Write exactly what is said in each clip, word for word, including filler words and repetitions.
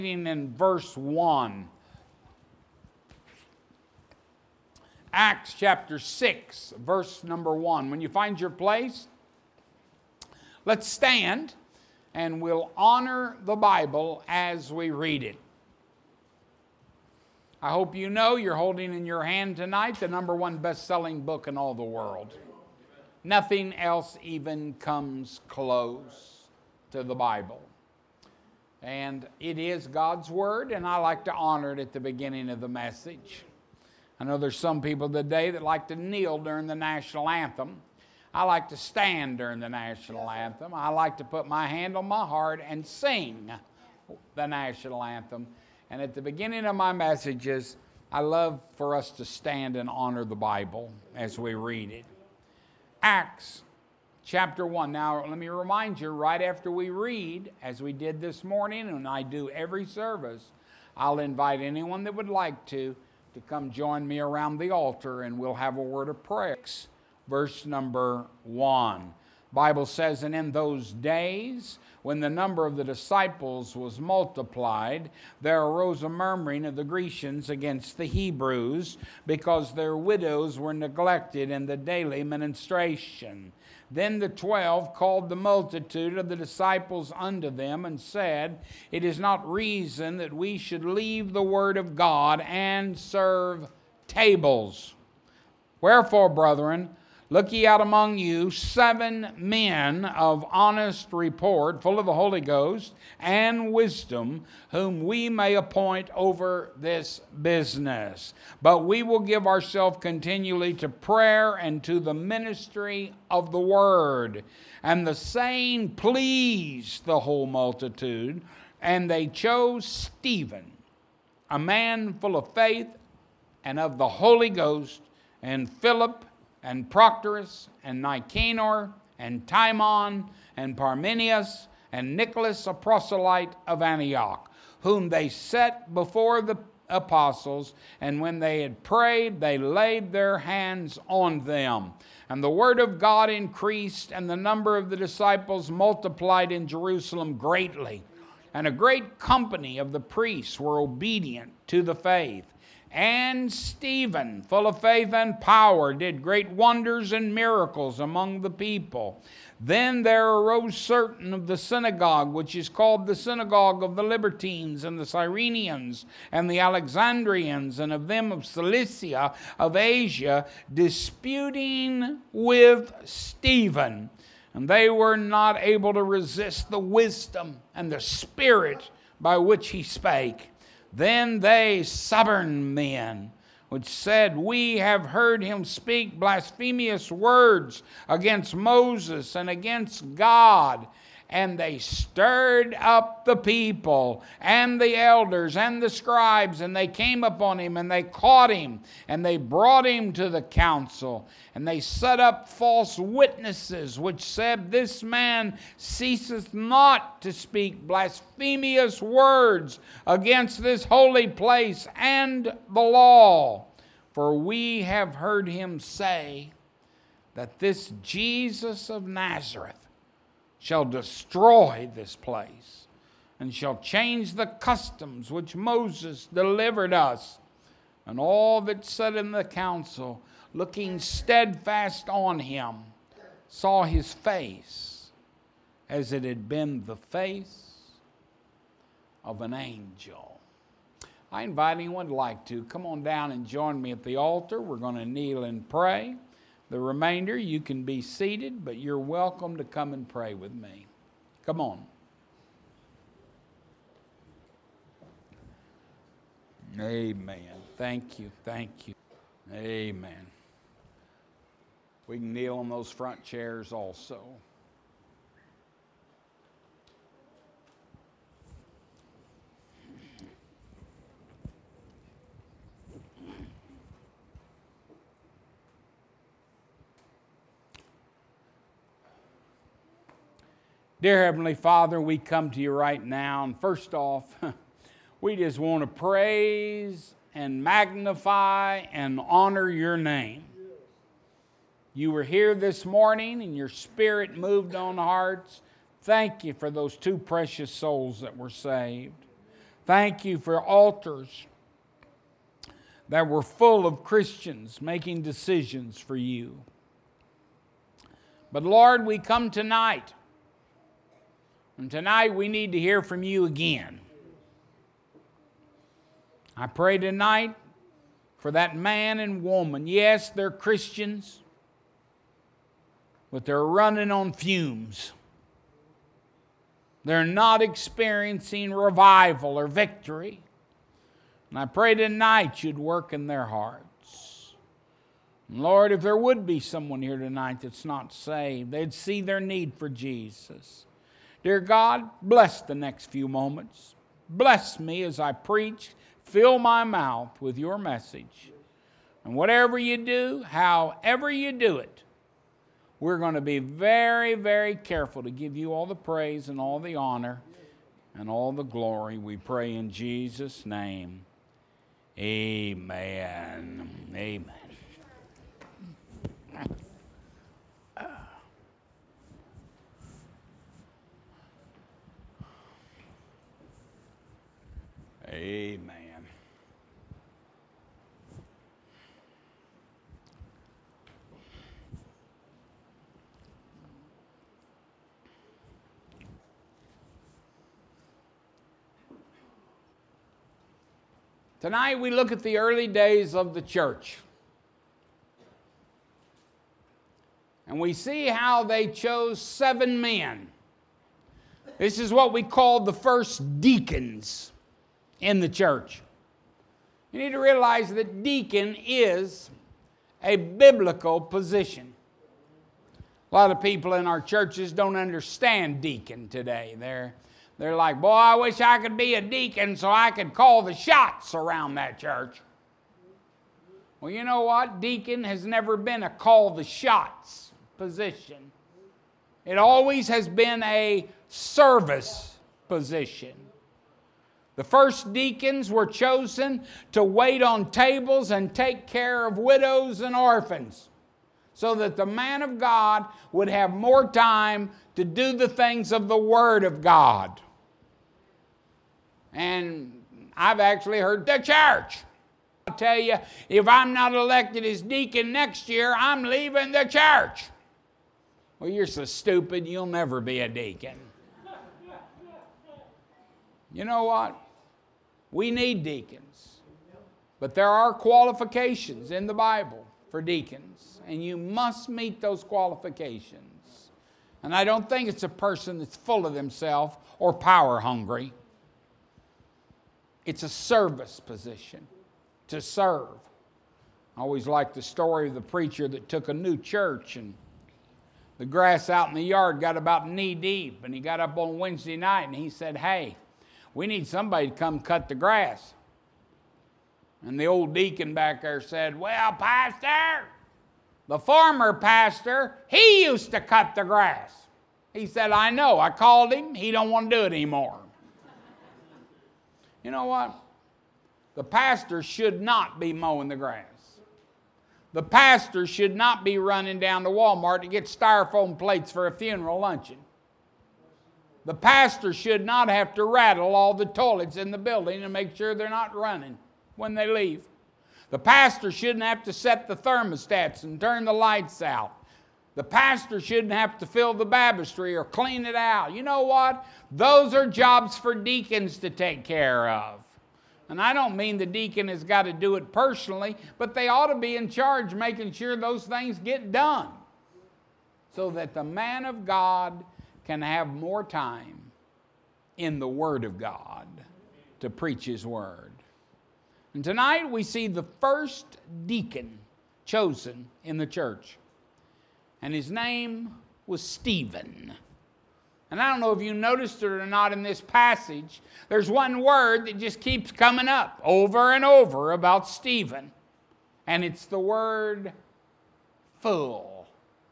In verse one. Acts chapter six, verse number one. When you find your place, let's stand and we'll honor the Bible as we read it. I hope you know you're holding in your hand tonight the number one best-selling book in all the world. Nothing else even comes close to the Bible. And it is God's Word, and I like to honor it at the beginning of the message. I know there's some people today that like to kneel during the national anthem. I like to stand during the national anthem. I like to put my hand on my heart and sing the national anthem. And at the beginning of my messages, I love for us to stand and honor the Bible as we read it. Acts chapter one. Now, let me remind you, right after we read, as we did this morning, and I do every service, I'll invite anyone that would like to, to come join me around the altar, and we'll have a word of prayer. Verse number one. Bible says, and in those days, when the number of the disciples was multiplied, there arose a murmuring of the Grecians against the Hebrews, because their widows were neglected in the daily ministration. Then the twelve called the multitude of the disciples unto them, and said, it is not reason that we should leave the word of God and serve tables. Wherefore, brethren, look ye out among you seven men of honest report, full of the Holy Ghost and wisdom, whom we may appoint over this business. But we will give ourselves continually to prayer and to the ministry of the word. And the saying pleased the whole multitude, and they chose Stephen, a man full of faith and of the Holy Ghost, and Philip, and Proctorus, and Nicanor, and Timon, and Parmenius, and Nicholas, a proselyte of Antioch, whom they set before the apostles, and when they had prayed, they laid their hands on them. And the word of God increased, and the number of the disciples multiplied in Jerusalem greatly. And a great company of the priests were obedient to the faith. And Stephen, full of faith and power, did great wonders and miracles among the people. Then there arose certain of the synagogue, which is called the synagogue of the Libertines, and the Cyrenians, and the Alexandrians, and of them of Cilicia, of Asia, disputing with Stephen. And they were not able to resist the wisdom and the spirit by which he spake. Then they, stubborn men, which said, we have heard him speak blasphemous words against Moses and against God. And they stirred up the people and the elders and the scribes, and they came upon him, and they caught him, and they brought him to the council. And they set up false witnesses, which said, this man ceaseth not to speak blasphemous words against this holy place and the law. For we have heard him say that this Jesus of Nazareth shall destroy this place, and shall change the customs which Moses delivered us. And all that sat in the council, looking steadfast on him, saw his face as it had been the face of an angel. I invite anyone who'd like to come on down and join me at the altar. We're going to kneel and pray. The remainder, you can be seated, but you're welcome to come and pray with me. Come on. Amen. Thank you. Thank you. Amen. We can kneel on those front chairs also. Dear Heavenly Father, we come to you right now, and first off, we just want to praise and magnify and honor your name. You were here this morning, and your Spirit moved on hearts. Thank you for those two precious souls that were saved. Thank you for altars that were full of Christians making decisions for you. But Lord, we come tonight, and tonight we need to hear from you again. I pray tonight for that man and woman. Yes, they're Christians, but they're running on fumes. They're not experiencing revival or victory. And I pray tonight you'd work in their hearts. And Lord, if there would be someone here tonight that's not saved, they'd see their need for Jesus. Dear God, bless the next few moments. Bless me as I preach. Fill my mouth with your message. And whatever you do, however you do it, we're going to be very, very careful to give you all the praise and all the honor and all the glory. We pray in Jesus' name. Amen. Amen. Amen. Tonight we look at the early days of the church. And we see how they chose seven men. This is what we call the first deacons in the church. You need to realize that deacon is a biblical position. A lot of people in our churches don't understand deacon today. They're They're like, boy, I wish I could be a deacon so I could call the shots around that church. Well, you know what? Deacon has never been a call the shots position. It always has been a service position. The first deacons were chosen to wait on tables and take care of widows and orphans, so that the man of God would have more time to do the things of the Word of God. And I've actually heard the church. I'll tell you, if I'm not elected as deacon next year, I'm leaving the church. Well, you're so stupid, you'll never be a deacon. You know what? We need deacons. But there are qualifications in the Bible for deacons, and you must meet those qualifications. And I don't think it's a person that's full of themselves or power hungry. It's a service position, to serve. I always like the story of the preacher that took a new church, and the grass out in the yard got about knee deep, and he got up on Wednesday night and he said, hey, we need somebody to come cut the grass. And the old deacon back there said, well, pastor, the former pastor, he used to cut the grass. He said, I know, I called him, he don't want to do it anymore. You know what? The pastor should not be mowing the grass. The pastor should not be running down to Walmart to get styrofoam plates for a funeral luncheon. The pastor should not have to rattle all the toilets in the building and make sure they're not running when they leave. The pastor shouldn't have to set the thermostats and turn the lights out. The pastor shouldn't have to fill the baptistry or clean it out. You know what? Those are jobs for deacons to take care of. And I don't mean the deacon has got to do it personally, but they ought to be in charge making sure those things get done, so that the man of God can have more time in the Word of God to preach His Word. And tonight we see the first deacon chosen in the church. And his name was Stephen. And I don't know if you noticed it or not in this passage, there's one word that just keeps coming up over and over about Stephen. And it's the word full.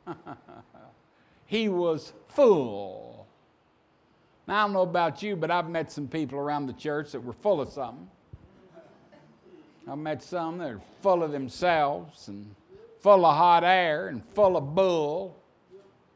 He was full. Now, I don't know about you, but I've met some people around the church that were full of something. I've met some that are full of themselves and full of hot air and full of bull.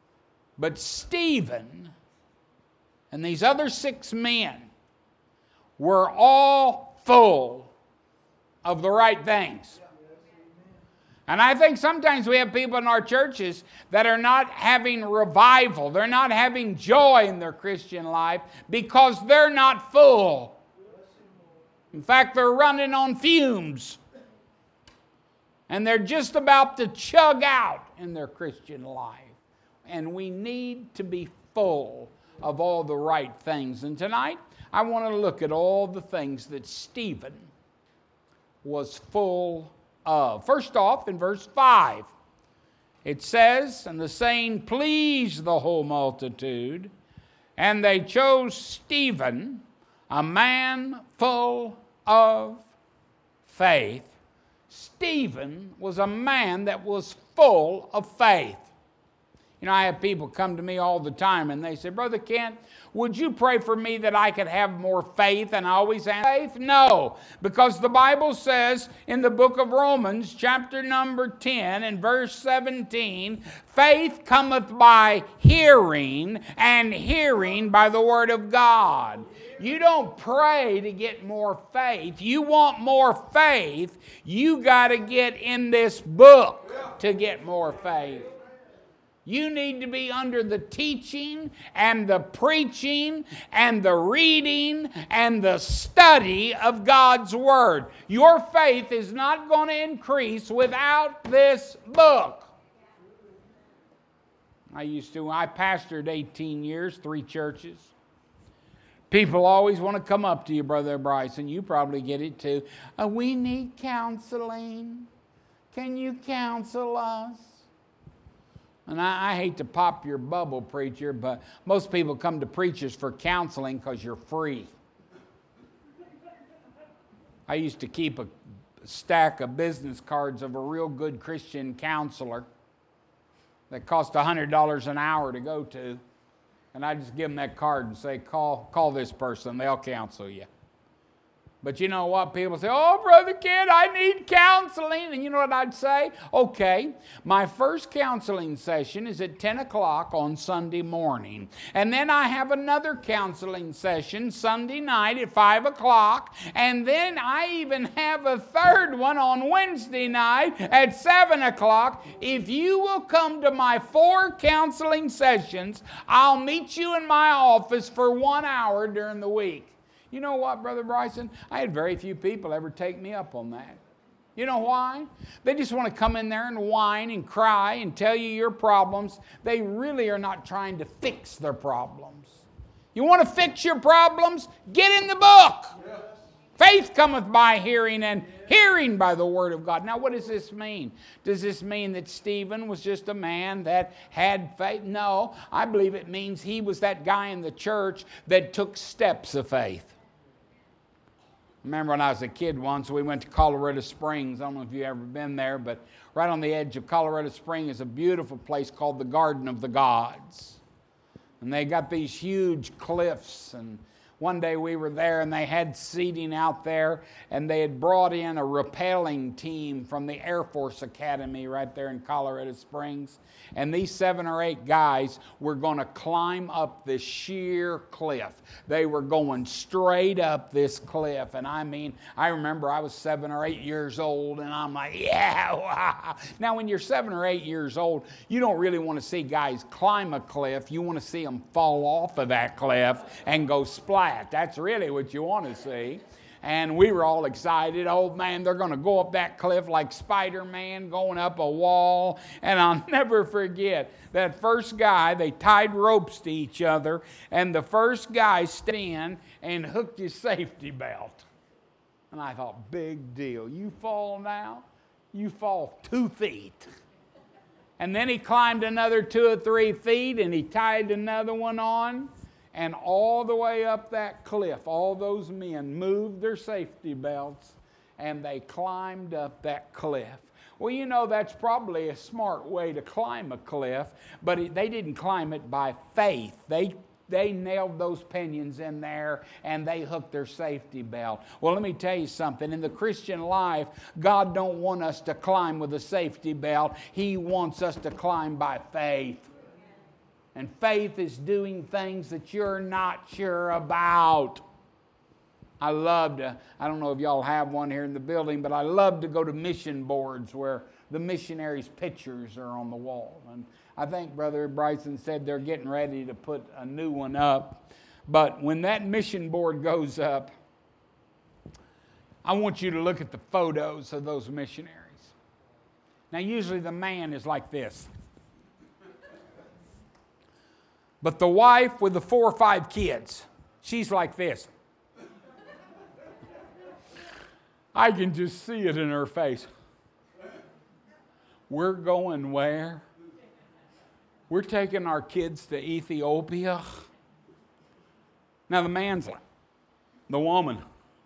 But Stephen and these other six men we're all full of the right things. And I think sometimes we have people in our churches that are not having revival. They're not having joy in their Christian life because they're not full. In fact, they're running on fumes. And they're just about to chug out in their Christian life. And we need to be full of all the right things. And tonight, I want to look at all the things that Stephen was full of. First off, in verse five, it says, "And the saying pleased the whole multitude, and they chose Stephen, a man full of faith." Stephen was a man that was full of faith. You know, I have people come to me all the time and they say, "Brother Kent, would you pray for me that I could have more faith?" And I always answer, faith? No, because the Bible says in the book of Romans, chapter number ten and verse seventeen, faith cometh by hearing, and hearing by the word of God. You don't pray to get more faith. You want more faith, you got to get in this book to get more faith. You need to be under the teaching and the preaching and the reading and the study of God's Word. Your faith is not going to increase without this book. I used to, I pastored eighteen years, three churches. People always want to come up to you, Brother Bryson. You probably get it too. Uh, we need counseling. Can you counsel us? And I, I hate to pop your bubble, preacher, but most people come to preachers for counseling because you're free. I used to keep a stack of business cards of a real good Christian counselor that cost one hundred dollars an hour to go to. And I just give them that card and say, call, call this person. They'll counsel you. But you know what? People say, "Oh, Brother Kid, I need counseling." And you know what I'd say? Okay, my first counseling session is at ten o'clock on Sunday morning. And then I have another counseling session Sunday night at five o'clock. And then I even have a third one on Wednesday night at seven o'clock. If you will come to my four counseling sessions, I'll meet you in my office for one hour during the week. You know what, Brother Bryson? I had very few people ever take me up on that. You know why? They just want to come in there and whine and cry and tell you your problems. They really are not trying to fix their problems. You want to fix your problems? Get in the book. Yes. Faith cometh by hearing, and hearing by the word of God. Now, what does this mean? Does this mean that Stephen was just a man that had faith? No, I believe it means he was that guy in the church that took steps of faith. Remember when I was a kid once, we went to Colorado Springs. I don't know if you've ever been there, but right on the edge of Colorado Springs is a beautiful place called the Garden of the Gods. And they got these huge cliffs, and one day we were there and they had seating out there, and they had brought in a rappelling team from the Air Force Academy right there in Colorado Springs. And these seven or eight guys were going to climb up this sheer cliff. They were going straight up this cliff. And I mean, I remember I was seven or eight years old, and I'm like, yeah. Wow. Now, when you're seven or eight years old, you don't really want to see guys climb a cliff. You want to see them fall off of that cliff and go splat. That's really what you want to see. And we were all excited. Oh, man, they're going to go up that cliff like Spider-Man going up a wall. And I'll never forget that first guy, they tied ropes to each other, and the first guy stepped in and hooked his safety belt. And I thought, big deal. You fall now, you fall two feet. And then he climbed another two or three feet, and he tied another one on. And all the way up that cliff, all those men moved their safety belts, and they climbed up that cliff. Well, you know, that's probably a smart way to climb a cliff, but it, they didn't climb it by faith. They They nailed those pinions in there, and they hooked their safety belt. Well, let me tell you something. In the Christian life, God don't want us to climb with a safety belt. He wants us to climb by faith. And faith is doing things that you're not sure about. I love to, I don't know if y'all have one here in the building, but I love to go to mission boards where the missionaries' pictures are on the wall. And I think Brother Bryson said they're getting ready to put a new one up. But when that mission board goes up, I want you to look at the photos of those missionaries. Now, usually the man is like this. But the wife with the four or five kids, she's like this. I can just see it in her face. We're going where? We're taking our kids to Ethiopia. Now the man's like, the woman.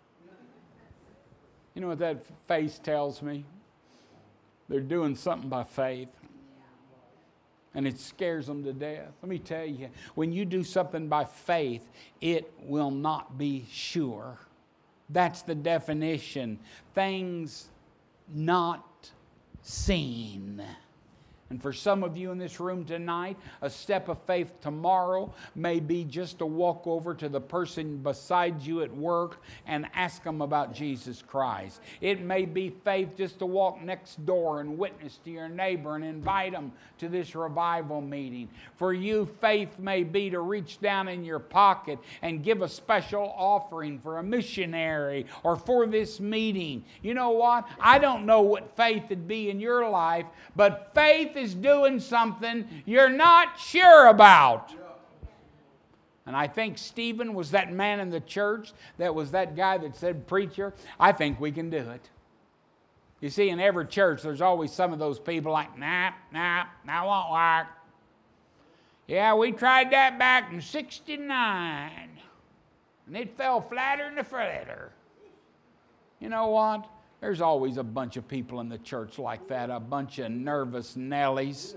You know what that face tells me? They're doing something by faith. And it scares them to death. Let me tell you, when you do something by faith, it will not be sure. That's the definition. Things not seen. And for some of you in this room tonight, a step of faith tomorrow may be just to walk over to the person beside you at work and ask them about Jesus Christ. It may be faith just to walk next door and witness to your neighbor and invite them to this revival meeting. For you, faith may be to reach down in your pocket and give a special offering for a missionary or for this meeting. You know what? I don't know what faith would be in your life, but faith is doing something you're not sure about. And I think Stephen was that man in the church that was that guy that said, preacher, I think we can do it. You see, in every church, there's always some of those people like, nah, nah, that won't work. Yeah, we tried that back in sixty-nine, and it fell flatter than a feather. You know what? There's always a bunch of people in the church like that, a bunch of nervous Nellies.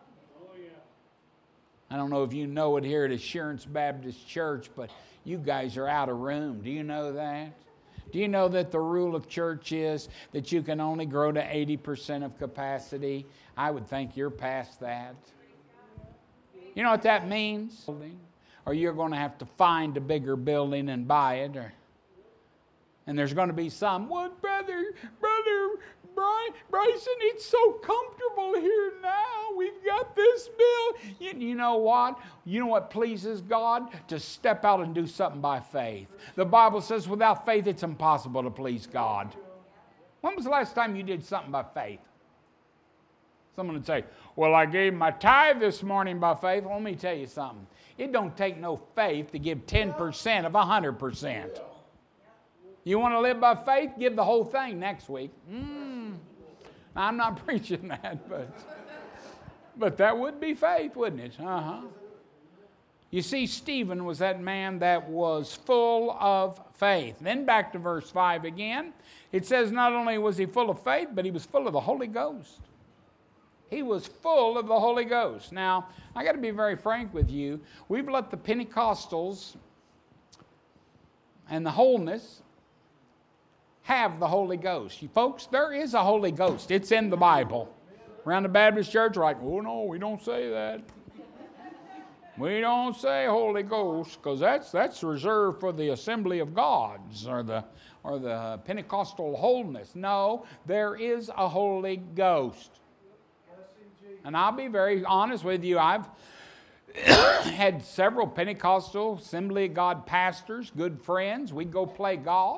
I don't know if you know it here at Assurance Baptist Church, but you guys are out of room. Do you know that? Do you know that the rule of church is that you can only grow to eighty percent of capacity? I would think you're past that. You know what that means? Or you're going to have to find a bigger building and buy it, or and there's going to be some, well, brother, brother, Brian, Bryson, it's so comfortable here now. We've got this bill. You, you know what? You know what pleases God? To step out and do something by faith. The Bible says without faith, it's impossible to please God. When was the last time you did something by faith? Someone would say, well, I gave my tithe this morning by faith. Well, let me tell you something. It don't take no faith to give ten percent of one hundred percent. You want to live by faith? Give the whole thing next week. Mm. Now, I'm not preaching that, but, but that would be faith, wouldn't it? Uh-huh. You see, Stephen was that man that was full of faith. Then back to verse five again. It says not only was he full of faith, but he was full of the Holy Ghost. He was full of the Holy Ghost. Now, I got to be very frank with you. We've let the Pentecostals and the wholeness have the Holy Ghost. You folks, there is a Holy Ghost. It's in the Bible. Around the Baptist church, we're like, oh no, we don't say that. We don't say Holy Ghost, because that's that's reserved for the Assembly of Gods or the or the Pentecostal wholeness. No, there is a Holy Ghost. And I'll be very honest with you. I've had several Pentecostal Assembly of God pastors, good friends. We'd go play golf.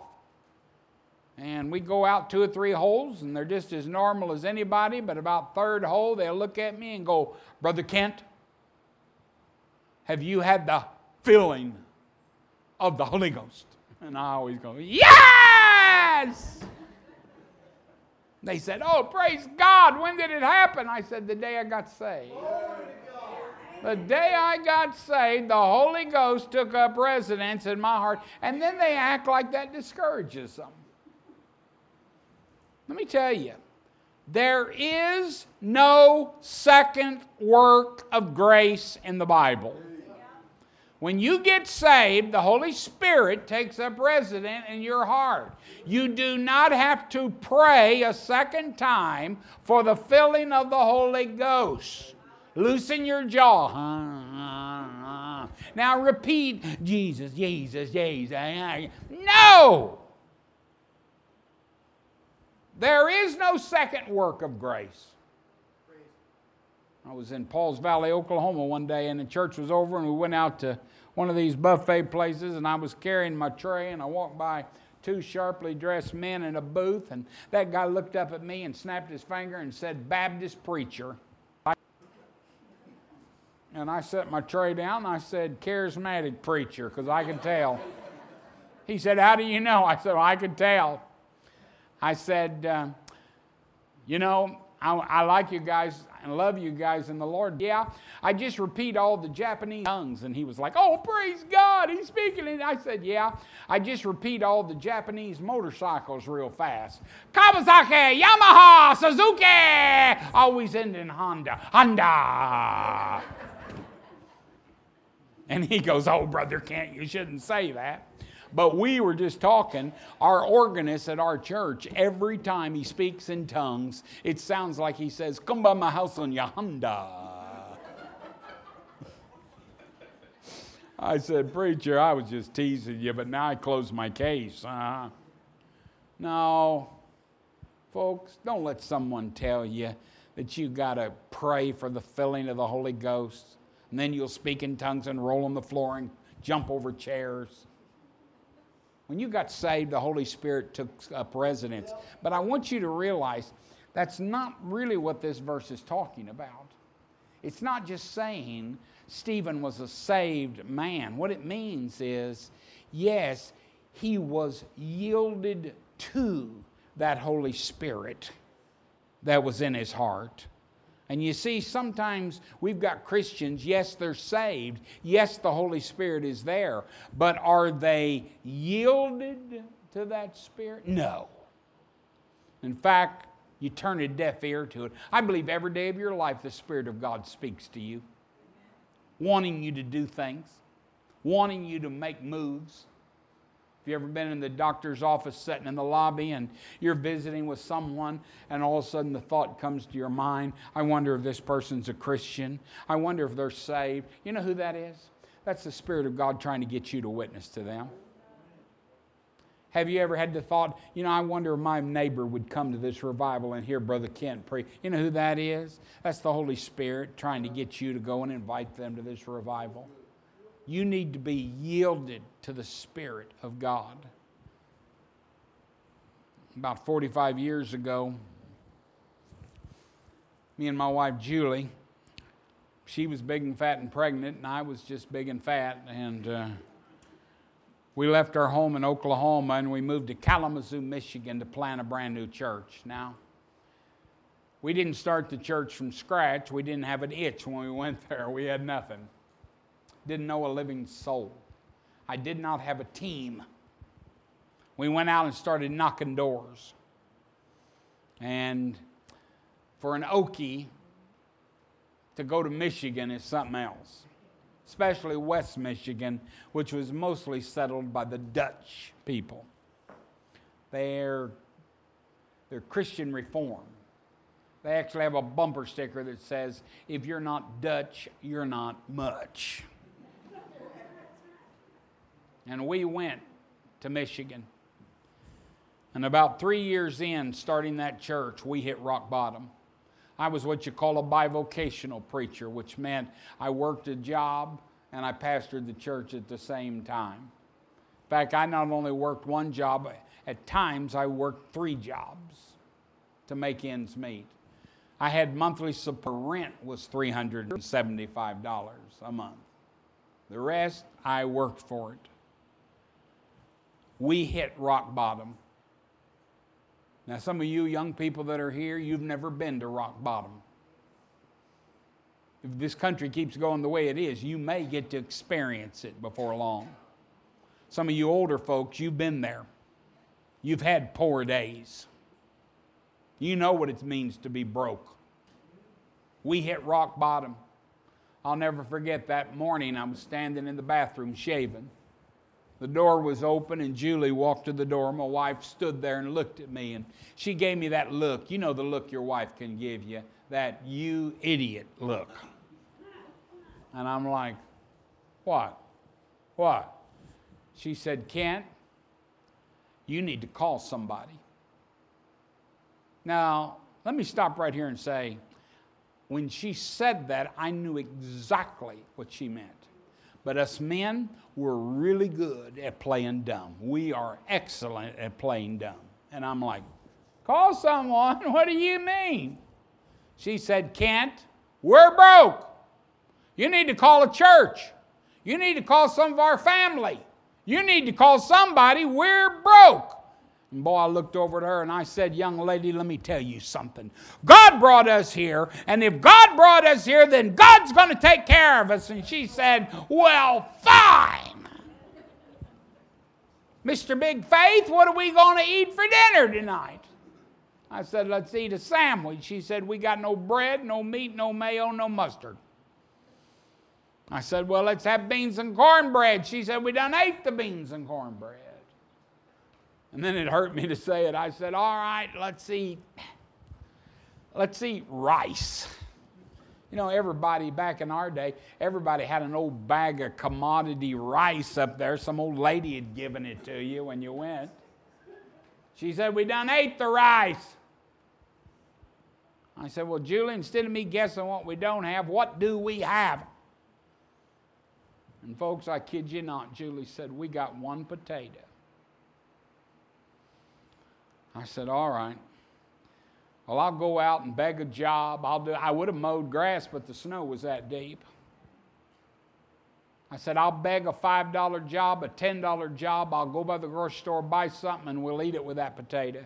And we go out two or three holes, and they're just as normal as anybody, but about third hole, they'll look at me and go, Brother Kent, have you had the filling of the Holy Ghost? And I always go, yes! They said, oh, praise God, when did it happen? I said, the day I got saved. The day I got saved, the Holy Ghost took up residence in my heart, and then they act like that discourages them. Let me tell you, there is no second work of grace in the Bible. When you get saved, the Holy Spirit takes up residence in your heart. You do not have to pray a second time for the filling of the Holy Ghost. Loosen your jaw. Now repeat, Jesus, Jesus, Jesus. No! There is no second work of grace. I was in Pauls Valley, Oklahoma one day, and the church was over, and we went out to one of these buffet places, and I was carrying my tray, and I walked by two sharply dressed men in a booth, and that guy looked up at me and snapped his finger and said, Baptist preacher. And I set my tray down, and I said, charismatic preacher, because I could tell. He said, how do you know? I said, well, I could tell. I said, uh, you know, I, I like you guys and love you guys in the Lord. Yeah, I just repeat all the Japanese tongues. And he was like, oh, praise God, he's speaking. And I said, yeah, I just repeat all the Japanese motorcycles real fast. Kawasaki, Yamaha, Suzuki, always end in Honda, Honda. And he goes, oh, Brother Kent, you shouldn't say that. But we were just talking, our organist at our church, every time he speaks in tongues, it sounds like he says, come by my house on your Honda. I said, preacher, I was just teasing you, but now I close my case. Uh, no, folks, don't let someone tell you that you got to pray for the filling of the Holy Ghost, and then you'll speak in tongues and roll on the floor and jump over chairs. When you got saved, the Holy Spirit took up residence. But I want you to realize that's not really what this verse is talking about. It's not just saying Stephen was a saved man. What it means is, yes, he was yielded to that Holy Spirit that was in his heart. And you see, sometimes we've got Christians, yes, they're saved. Yes, the Holy Spirit is there. But are they yielded to that Spirit? No. In fact, you turn a deaf ear to it. I believe every day of your life the Spirit of God speaks to you, wanting you to do things, wanting you to make moves. Have you ever been in the doctor's office sitting in the lobby and you're visiting with someone and all of a sudden the thought comes to your mind, I wonder if this person's a Christian. I wonder if they're saved. You know who that is? That's the Spirit of God trying to get you to witness to them. Have you ever had the thought, you know, I wonder if my neighbor would come to this revival and hear Brother Kent preach? You know who that is? That's the Holy Spirit trying to get you to go and invite them to this revival. You need to be yielded to the Spirit of God. About forty-five years ago, me and my wife Julie, she was big and fat and pregnant, and I was just big and fat, and uh, we left our home in Oklahoma and we moved to Kalamazoo, Michigan to plant a brand new church. Now, we didn't start the church from scratch. We didn't have an itch when we went there. We had nothing. Didn't know a living soul. I did not have a team. We went out and started knocking doors. And for an Okie to go to Michigan is something else, especially West Michigan, which was mostly settled by the Dutch people. They're, they're Christian Reform. They actually have a bumper sticker that says, if you're not Dutch, you're not much. And we went to Michigan. And about three years in, starting that church, we hit rock bottom. I was what you call a bivocational preacher, which meant I worked a job and I pastored the church at the same time. In fact, I not only worked one job, at times I worked three jobs to make ends meet. I had monthly support. Rent was three hundred seventy-five dollars a month. The rest, I worked for it. We hit rock bottom. Now, some of you young people that are here, you've never been to rock bottom. If this country keeps going the way it is, you may get to experience it before long. Some of you older folks, you've been there. You've had poor days. You know what it means to be broke. We hit rock bottom. I'll never forget that morning I was standing in the bathroom shaving. The door was open and Julie walked to the door. My wife stood there and looked at me and she gave me that look. You know the look your wife can give you, that you idiot look. And I'm like, What? What? She said, Kent, you need to call somebody. Now, let me stop right here and say, when she said that, I knew exactly what she meant. But us men, we're really good at playing dumb. We are excellent at playing dumb. And I'm like, call someone? What do you mean? She said, Kent, we're broke. You need to call a church. You need to call some of our family. You need to call somebody. We're broke. And boy, I looked over at her and I said, young lady, let me tell you something. God brought us here, and if God brought us here, then God's going to take care of us. And she said, well, fine. Mister Big Faith, what are we going to eat for dinner tonight? I said, let's eat a sandwich. She said, we got no bread, no meat, no mayo, no mustard. I said, well, let's have beans and cornbread. She said, we done ate the beans and cornbread. And then it hurt me to say it. I said, all right, let's eat, let's eat rice. You know, everybody back in our day, everybody had an old bag of commodity rice up there. Some old lady had given it to you when you went. She said, we done ate the rice. I said, well, Julie, instead of me guessing what we don't have, what do we have? And folks, I kid you not, Julie said, we got one potato. I said, all right. Well, I'll go out and beg a job. I'll do. I would have mowed grass, but the snow was that deep. I said, I'll beg a five dollar job, a ten dollar job. I'll go by the grocery store, buy something, and we'll eat it with that potato.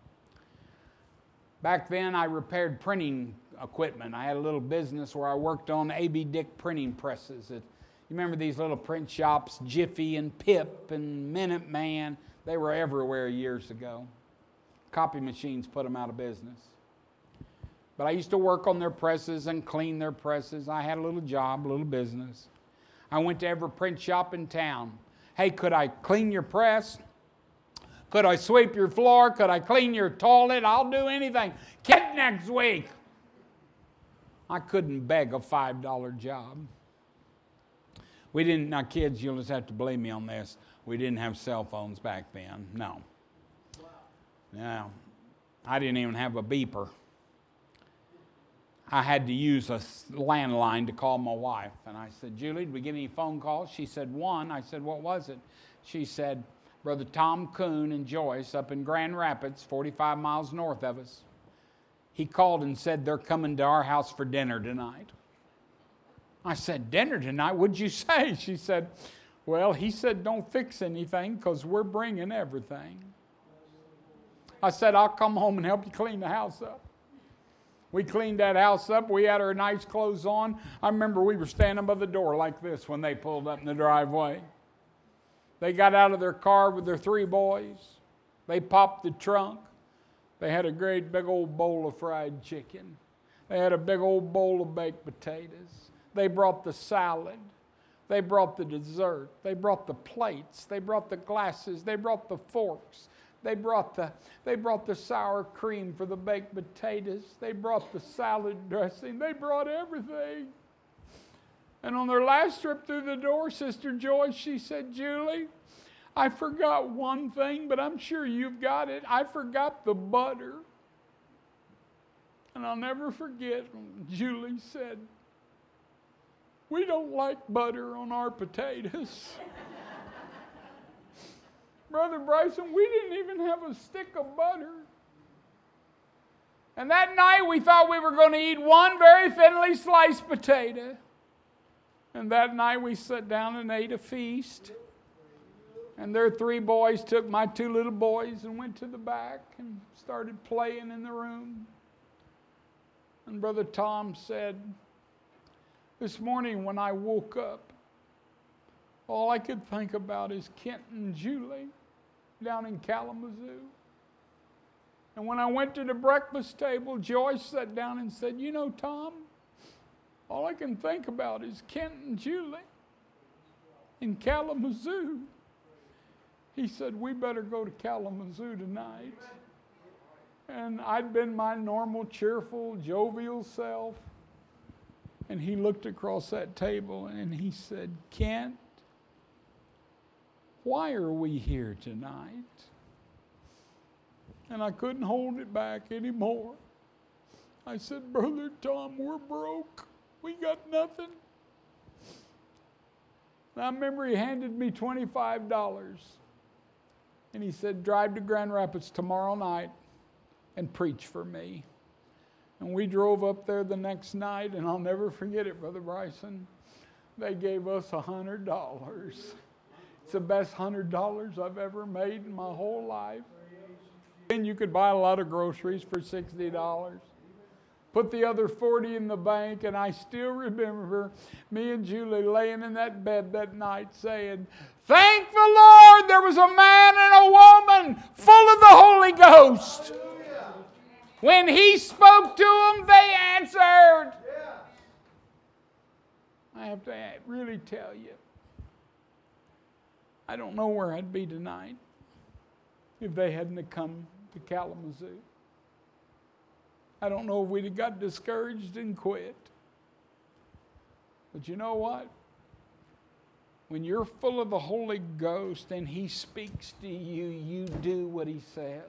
Back then, I repaired printing equipment. I had a little business where I worked on A B Dick printing presses. It, you remember these little print shops, Jiffy and Pip and Minuteman? They were everywhere years ago. Copy machines put them out of business. But I used to work on their presses and clean their presses. I had a little job, a little business. I went to every print shop in town. Hey, could I clean your press? Could I sweep your floor? Could I clean your toilet? I'll do anything. Get next week. I couldn't beg a five dollar job. We didn't, now kids, you'll just have to believe me on this. We didn't have cell phones back then. No. No. I didn't even have a beeper. I had to use a landline to call my wife. And I said, Julie, did we get any phone calls? She said, one. I said, what was it? She said, Brother Tom Kuhn and Joyce up in Grand Rapids, forty-five miles north of us. He called and said they're coming to our house for dinner tonight. I said, dinner tonight? What'd you say? She said, well, he said don't fix anything because we're bringing everything. I said, I'll come home and help you clean the house up. We cleaned that house up. We had our nice clothes on. I remember we were standing by the door like this when they pulled up in the driveway. They got out of their car with their three boys. They popped the trunk. They had a great big old bowl of fried chicken. They had a big old bowl of baked potatoes. They brought the salad. They brought the dessert. They brought the plates. They brought the glasses. They brought the forks. They brought the, they brought the sour cream for the baked potatoes. They brought the salad dressing. They brought everything. And on their last trip through the door, Sister Joyce, she said, Julie, I forgot one thing, but I'm sure you've got it. I forgot the butter. And I'll never forget when Julie said, we don't like butter on our potatoes. Brother Bryson, we didn't even have a stick of butter. And that night we thought we were going to eat one very thinly sliced potato. And that night we sat down and ate a feast. And their three boys took my two little boys and went to the back and started playing in the room. And Brother Tom said, this morning when I woke up, all I could think about is Kent and Julie down in Kalamazoo. And when I went to the breakfast table, Joyce sat down and said, you know, Tom, all I can think about is Kent and Julie in Kalamazoo. He said, we better go to Kalamazoo tonight. And I'd been my normal, cheerful, jovial self. And he looked across that table and he said, Kent, why are we here tonight? And I couldn't hold it back anymore. I said, Brother Tom, we're broke. We got nothing. And I remember he handed me twenty-five dollars. And he said, drive to Grand Rapids tomorrow night and preach for me. And we drove up there the next night, and I'll never forget it, Brother Bryson. They gave us one hundred dollars. It's the best one hundred dollars I've ever made in my whole life. And you could buy a lot of groceries for sixty dollars. Put the other forty in the bank, and I still remember me and Julie laying in that bed that night saying, thank the Lord there was a man and a woman full of the Holy Ghost. When he spoke to them, they answered. I have to really tell you, I don't know where I'd be tonight if they hadn't have come to Kalamazoo. I don't know if we'd have got discouraged and quit. But you know what? When you're full of the Holy Ghost and he speaks to you, you do what he says.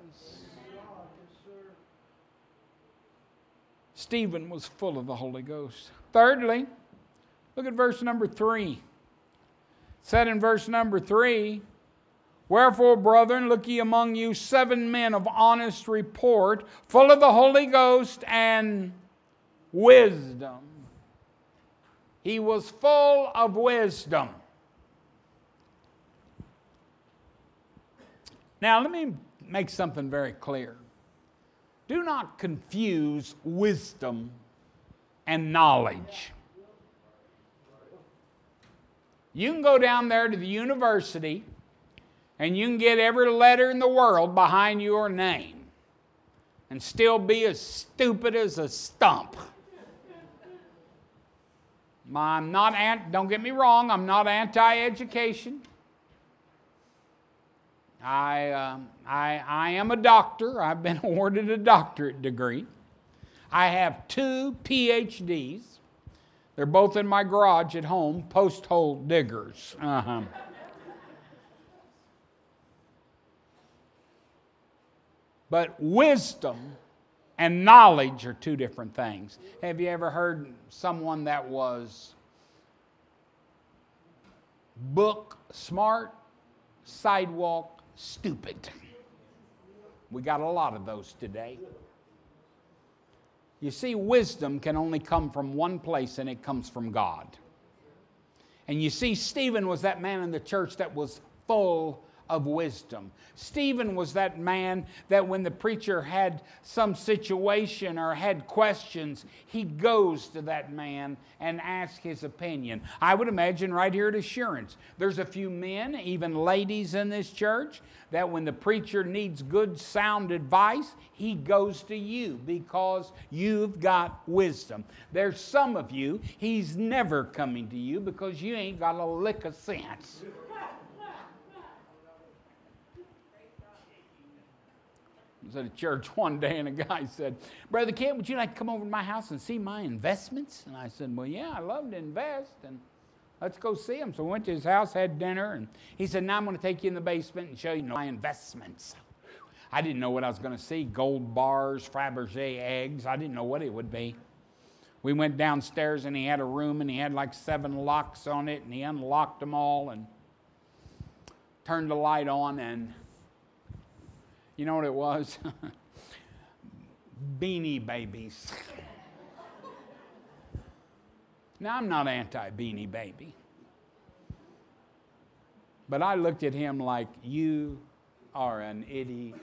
Stephen was full of the Holy Ghost. Thirdly, look at verse number three. It said in verse number three, wherefore, brethren, look ye among you seven men of honest report, full of the Holy Ghost and wisdom. He was full of wisdom. Now, let me make something very clear. Do not confuse wisdom and knowledge. You can go down there to the university and you can get every letter in the world behind your name and still be as stupid as a stump. I'm not, don't get me wrong, I'm not anti-education. I, uh, I, I am a doctor. I've been awarded a doctorate degree. I have two P H Ds. They're both in my garage at home, post-hole diggers. Uh-huh. But wisdom and knowledge are two different things. Have you ever heard someone that was book smart, sidewalk stupid? We got a lot of those today. You see, wisdom can only come from one place, and it comes from God. And you see, Stephen was that man in the church that was full of wisdom. Stephen was that man that when the preacher had some situation or had questions, he goes to that man and asks his opinion. I would imagine right here at Assurance, there's a few men, even ladies in this church, that when the preacher needs good sound advice, he goes to you because you've got wisdom. There's some of you, he's never coming to you because you ain't got a lick of sense. I was at a church one day and a guy said, Brother Kent, would you like to come over to my house and see my investments? And I said, well, yeah, I love to invest, and let's go see them. So we went to his house, had dinner, and he said, now I'm going to take you in the basement and show you my investments. I didn't know what I was going to see, gold bars, Fabergé eggs. I didn't know what it would be. We went downstairs and he had a room and he had like seven locks on it, and he unlocked them all and turned the light on, and you know what it was? Beanie Babies. Now, I'm not anti-Beanie Baby. But I looked at him like, you are an idiot.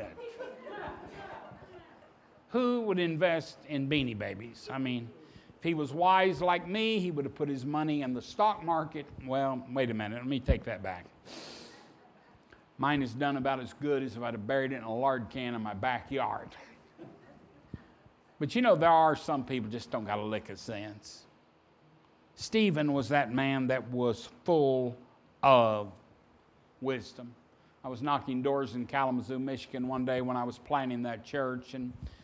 Who would invest in Beanie Babies? I mean, if he was wise like me, he would have put his money in the stock market. Well, wait a minute. Let me take that back. Mine is done about as good as if I'd have buried it in a lard can in my backyard. But you know, there are some people just don't got a lick of sense. Stephen was that man that was full of wisdom. I was knocking doors in Kalamazoo, Michigan one day when I was planning that church, and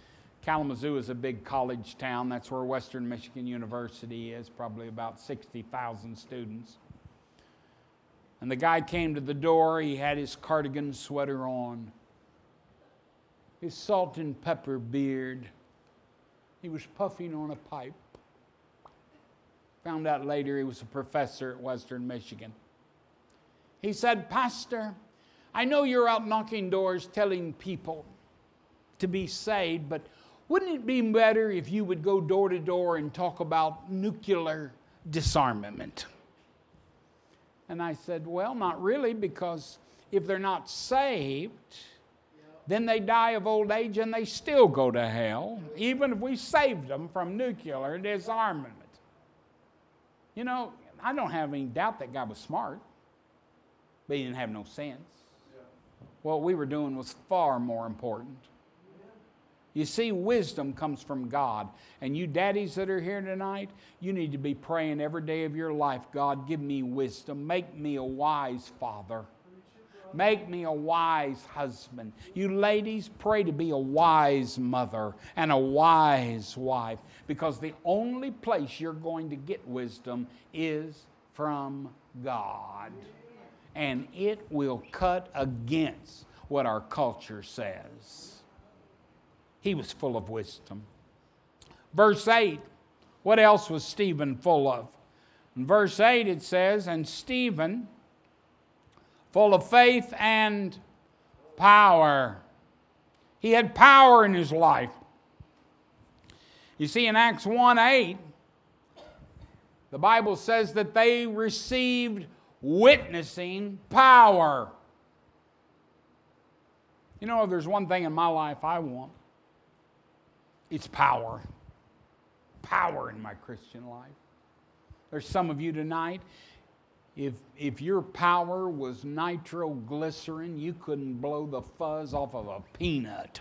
Kalamazoo is a big college town. That's where Western Michigan University is, probably about sixty thousand students. And the guy came to the door. He had his cardigan sweater on, his salt and pepper beard. He was puffing on a pipe. Found out later he was a professor at Western Michigan. He said, "Pastor, I know you're out knocking doors telling people to be saved, but wouldn't it be better if you would go door to door and talk about nuclear disarmament?" And I said, "Well, not really, because if they're not saved, then they die of old age and they still go to hell, even if we saved them from nuclear disarmament." You know, I don't have any doubt that guy was smart, but he didn't have no sense. What we were doing was far more important. You see, wisdom comes from God. And you daddies that are here tonight, you need to be praying every day of your life, "God, give me wisdom. Make me a wise father. Make me a wise husband." You ladies, pray to be a wise mother and a wise wife, because the only place you're going to get wisdom is from God. And it will cut against what our culture says. He was full of wisdom. Verse eight, what else was Stephen full of? In verse eight it says, "And Stephen, full of faith and power." He had power in his life. You see, in Acts one eight, the Bible says that they received witnessing power. You know, if there's one thing in my life I want, it's power. Power in my Christian life. There's some of you tonight, if, if your power was nitroglycerin, you couldn't blow the fuzz off of a peanut.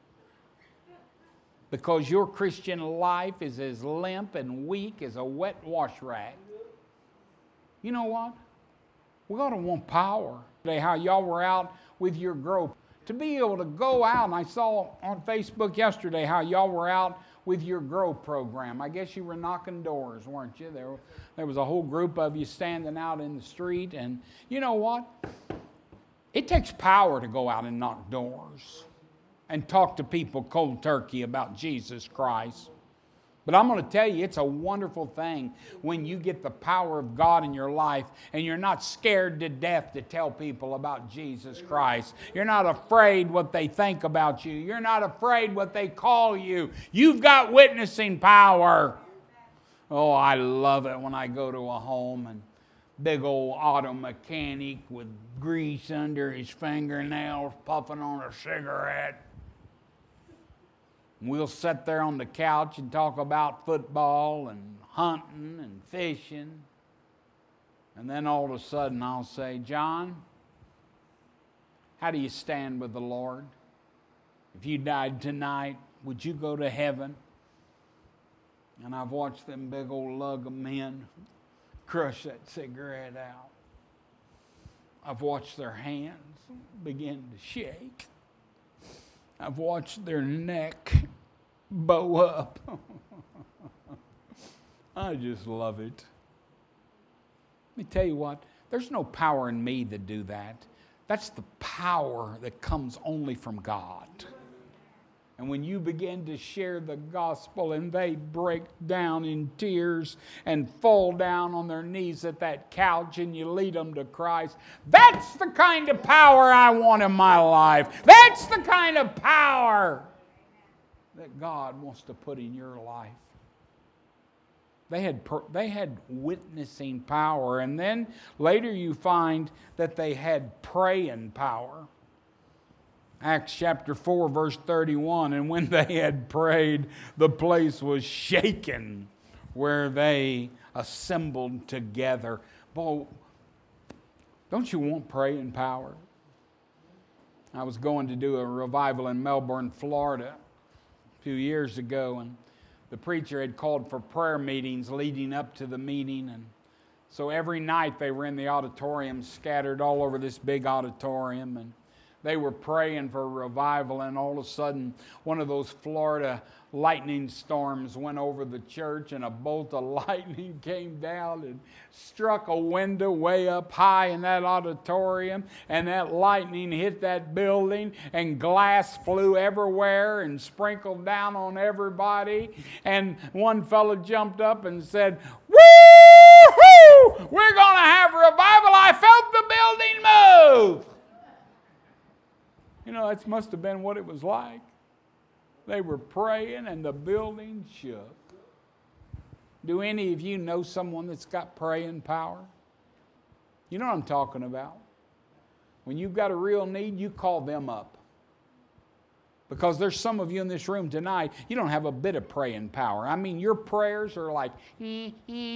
Because your Christian life is as limp and weak as a wet wash rag. You know what? We ought to want power. Today, how y'all were out with your grow. To be able to go out, and I saw on Facebook yesterday how y'all were out with your grow program. I guess you were knocking doors, weren't you? There, there was a whole group of you standing out in the street. And you know what? It takes power to go out and knock doors and talk to people cold turkey about Jesus Christ. But I'm going to tell you, it's a wonderful thing when you get the power of God in your life and you're not scared to death to tell people about Jesus Christ. You're not afraid what they think about you. You're not afraid what they call you. You've got witnessing power. Oh, I love it when I go to a home and big old auto mechanic with grease under his fingernails puffing on a cigarette. We'll sit there on the couch and talk about football and hunting and fishing. And then all of a sudden I'll say, "John, how do you stand with the Lord? If you died tonight, would you go to heaven?" And I've watched them big old lug of men crush that cigarette out. I've watched their hands begin to shake. I've watched their neck bow up. I just love it. Let me tell you what, there's no power in me to do that. That's the power that comes only from God. And when you begin to share the gospel and they break down in tears and fall down on their knees at that couch and you lead them to Christ, that's the kind of power I want in my life. That's the kind of power that God wants to put in your life. They had, they had witnessing power. And then later you find that they had praying power. Acts chapter four, verse thirty-one, "And when they had prayed, the place was shaken where they assembled together." Boy, don't you want praying power? I was going to do a revival in Melbourne, Florida a few years ago, and the preacher had called for prayer meetings leading up to the meeting. And so every night they were in the auditorium, scattered all over this big auditorium, and They were praying for revival, and all of a sudden, one of those Florida lightning storms went over the church, and a bolt of lightning came down and struck a window way up high in that auditorium, and that lightning hit that building, and glass flew everywhere and sprinkled down on everybody. And one fellow jumped up and said, "Woo-hoo! We're going to have revival. I felt the building move." You know, that must have been what it was like. They were praying and the building shook. Do any of you know someone that's got praying power? You know what I'm talking about. When you've got a real need, you call them up. Because there's some of you in this room tonight, you don't have a bit of praying power. I mean, your prayers are like, they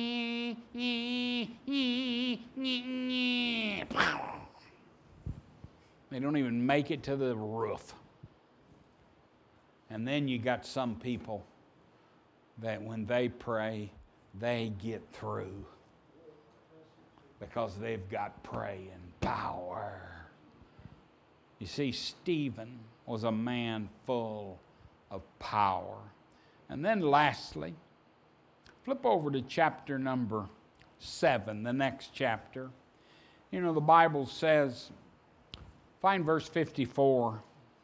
don't even make it to the roof. And then you got some people that when they pray, they get through. Because they've got praying power. You see, Stephen was a man full of power. And then lastly, flip over to chapter number seven, the next chapter. You know, the Bible says, find verse fifty-four.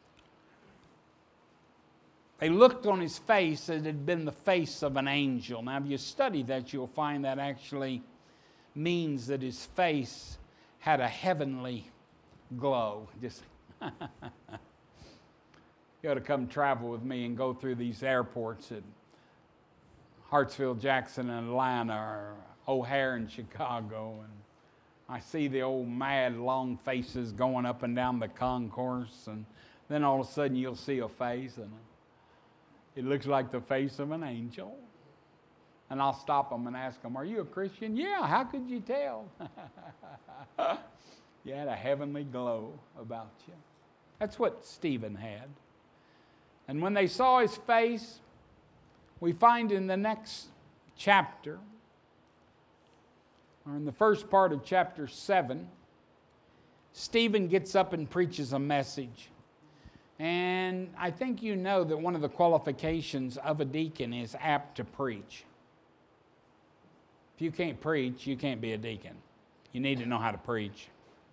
They looked on his face as it had been the face of an angel. Now, if you study that, you'll find that actually means that his face had a heavenly glow. Just you ought to come travel with me and go through these airports at Hartsfield, Jackson, and Atlanta, or O'Hare in Chicago, and I see the old mad long faces going up and down the concourse, and then all of a sudden you'll see a face, and it looks like the face of an angel. And I'll stop them and ask them, "Are you a Christian?" "Yeah, how could you tell?" You had a heavenly glow about you. That's what Stephen had. And when they saw his face, we find in the next chapter, or in the first part of chapter seven, Stephen gets up and preaches a message. And I think you know that one of the qualifications of a deacon is apt to preach. If you can't preach, you can't be a deacon. You need to know how to preach.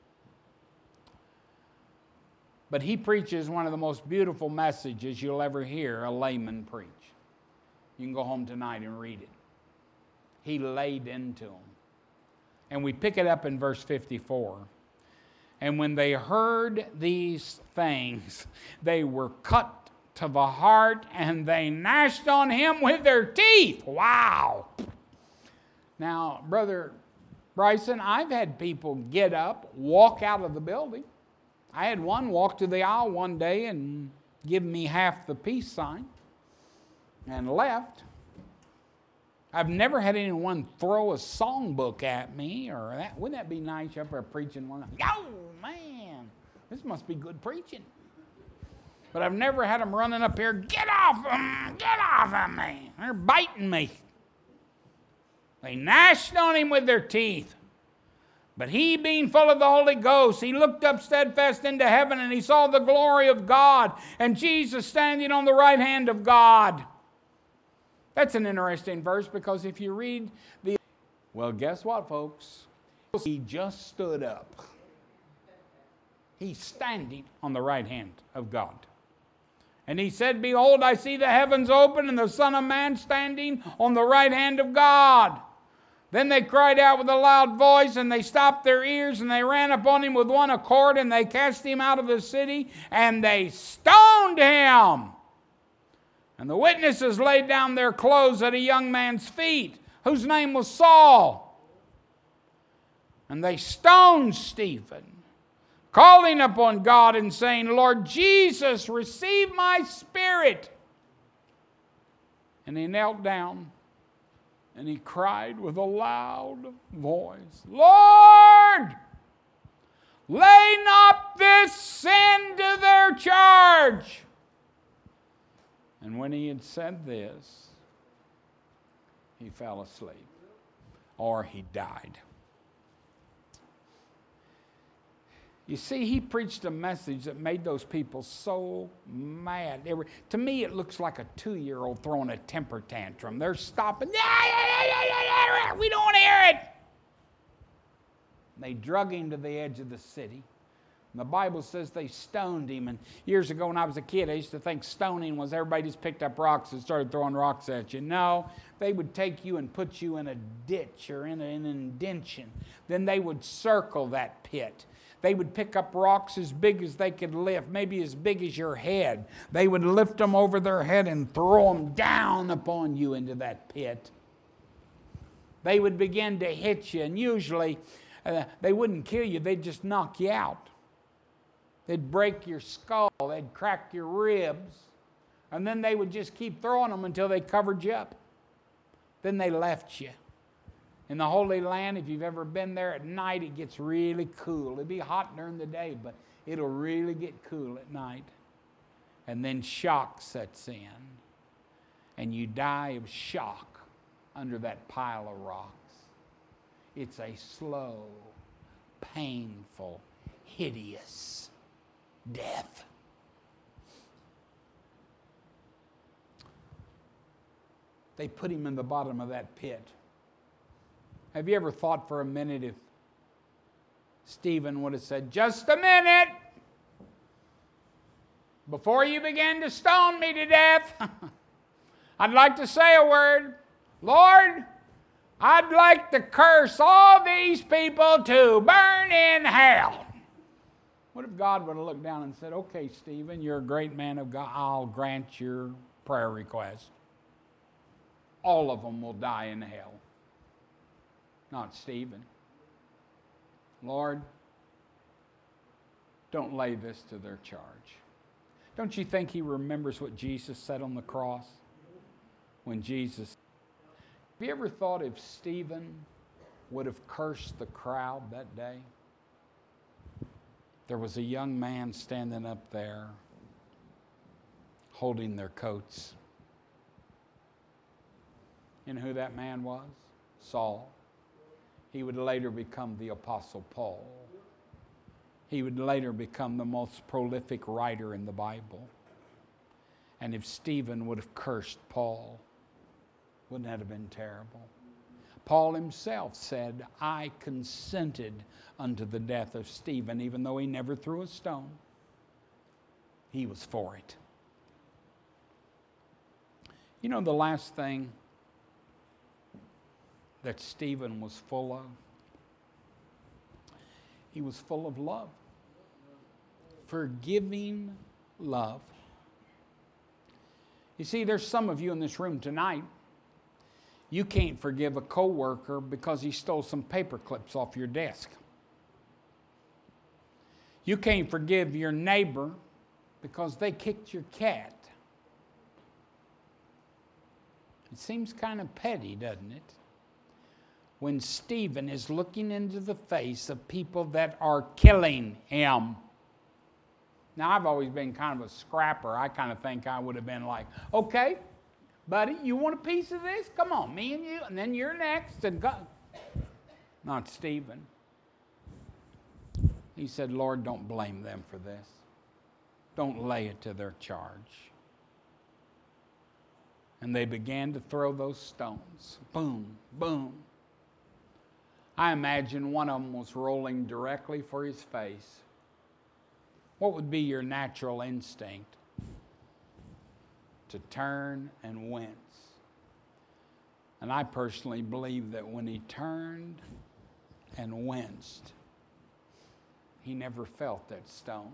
But he preaches one of the most beautiful messages you'll ever hear a layman preach. You can go home tonight and read it. He laid into them. And we pick it up in verse fifty-four. And when they heard these things, they were cut to the heart, and they gnashed on him with their teeth. Wow. Now, Brother Bryson, I've had people get up, walk out of the building. I had one walk to the aisle one day and give me half the peace sign and left. I've never had anyone throw a songbook at me, or that. Wouldn't that be nice? You're up there preaching one. Oh, man, this must be good preaching. But I've never had them running up here, "Get off of them, get off of me. They're biting me." They gnashed on him with their teeth. But he, being full of the Holy Ghost, he looked up steadfast into heaven, and he saw the glory of God, and Jesus standing on the right hand of God. That's an interesting verse, because if you read the... Well, guess what, folks? He just stood up. He's standing on the right hand of God. And he said, "Behold, I see the heavens open, and the Son of Man standing on the right hand of God." Then they cried out with a loud voice, and they stopped their ears, and they ran upon him with one accord, and they cast him out of the city, and they stoned him. And the witnesses laid down their clothes at a young man's feet, whose name was Saul. And they stoned Stephen, calling upon God and saying, "Lord Jesus, receive my spirit." And he knelt down, and he cried with a loud voice, "Lord, lay not this sin to their charge." And when he had said this, he fell asleep, or he died. You see, he preached a message that made those people so mad. They were, to me, it looks like a two-year-old throwing a temper tantrum. They're stopping. Yeah, yeah, yeah, yeah, yeah, yeah. We don't want to hear it. They drug him to the edge of the city. And the Bible says they stoned him. And years ago when I was a kid, I used to think stoning was everybody just picked up rocks and started throwing rocks at you. No, they would take you and put you in a ditch or in, a, in an indention. Then they would circle that pit. They would pick up rocks as big as they could lift, maybe as big as your head. They would lift them over their head and throw them down upon you into that pit. They would begin to hit you, and usually uh, they wouldn't kill you, they'd just knock you out. They'd break your skull, they'd crack your ribs, and then they would just keep throwing them until they covered you up. Then they left you. In the Holy Land, if you've ever been there at night, it gets really cool. It'll be hot during the day, but it'll really get cool at night. And then shock sets in, and you die of shock under that pile of rocks. It's a slow, painful, hideous death. They put him in the bottom of that pit. Have you ever thought for a minute if Stephen would have said, just a minute, before you begin to stone me to death, I'd like to say a word. Lord, I'd like to curse all these people to burn in hell. What if God would have looked down and said, okay, Stephen, you're a great man of God. I'll grant your prayer request. All of them will die in hell. Not Stephen. Lord, don't lay this to their charge. Don't you think he remembers what Jesus said on the cross? When Jesus... Have you ever thought if Stephen would have cursed the crowd that day? There was a young man standing up there holding their coats. You know who that man was? Saul. He would later become the Apostle Paul. He would later become the most prolific writer in the Bible. And if Stephen would have cursed Paul, wouldn't that have been terrible? Paul himself said, I consented unto the death of Stephen, even though he never threw a stone. He was for it. You know the last thing that Stephen was full of? He was full of love. Forgiving love. You see, there's some of you in this room tonight, you can't forgive a coworker because he stole some paper clips off your desk. You can't forgive your neighbor because they kicked your cat. It seems kind of petty, doesn't it? When Stephen is looking into the face of people that are killing him. Now, I've always been kind of a scrapper. I kind of think I would have been like, okay, buddy, you want a piece of this? Come on, me and you, and then you're next. And go. Not Stephen. He said, Lord, don't blame them for this. Don't lay it to their charge. And they began to throw those stones. Boom, boom. I imagine one of them was rolling directly for his face. What would be your natural instinct? To turn and wince. And I personally believe that when he turned and winced, he never felt that stone,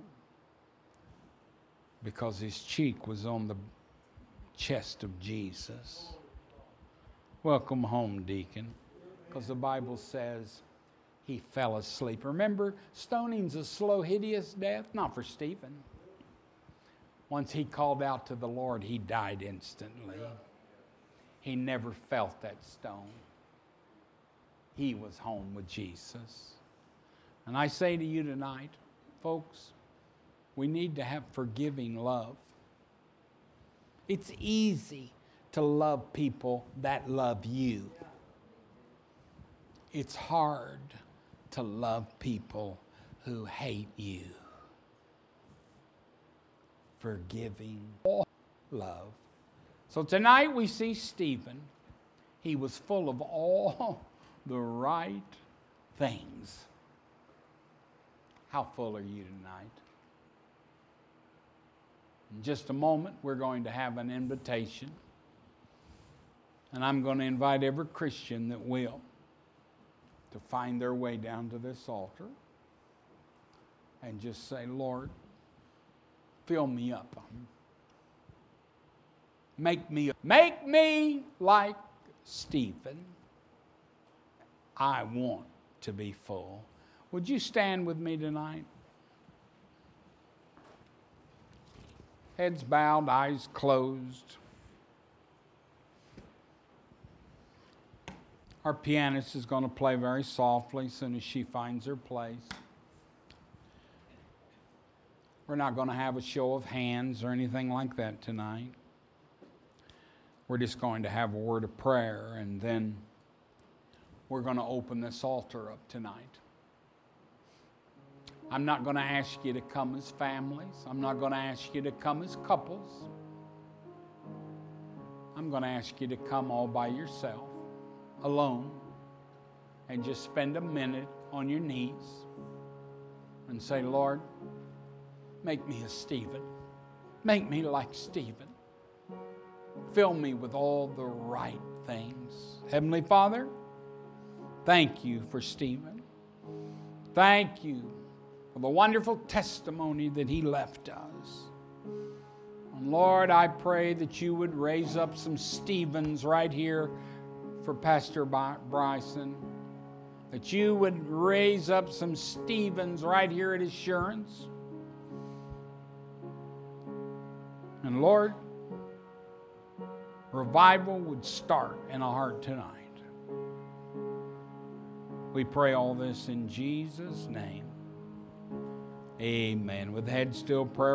because his cheek was on the chest of Jesus. Welcome home, deacon. Because the Bible says he fell asleep. Remember, stoning's a slow, hideous death. Not for Stephen. Once he called out to the Lord, he died instantly. He never felt that stone. He was home with Jesus. And I say to you tonight, folks, we need to have forgiving love. It's easy to love people that love you. It's hard to love people who hate you. Forgiving all love. So tonight we see Stephen. He was full of all the right things. How full are you tonight? In just a moment, we're going to have an invitation. And I'm going to invite every Christian that will to find their way down to this altar and just say, Lord, fill me up. Make me, make me like Stephen. I want to be full. Would you stand with me tonight? Heads bowed, eyes closed. Our pianist is going to play very softly as soon as she finds her place. We're not going to have a show of hands or anything like that tonight. We're just going to have a word of prayer, and then we're going to open this altar up tonight. I'm not going to ask you to come as families. I'm not going to ask you to come as couples. I'm going to ask you to come all by yourself, alone, and just spend a minute on your knees and say, Lord, make me a Stephen. Make me like Stephen. Fill me with all the right things. Heavenly Father, thank you for Stephen. Thank you for the wonderful testimony that he left us. And Lord, I pray that you would raise up some Stephens right here for Pastor Bryson. That you would raise up some Stephens right here at Assurance. And Lord, revival would start in a heart tonight. We pray all this in Jesus' name. Amen. With head still, prayer.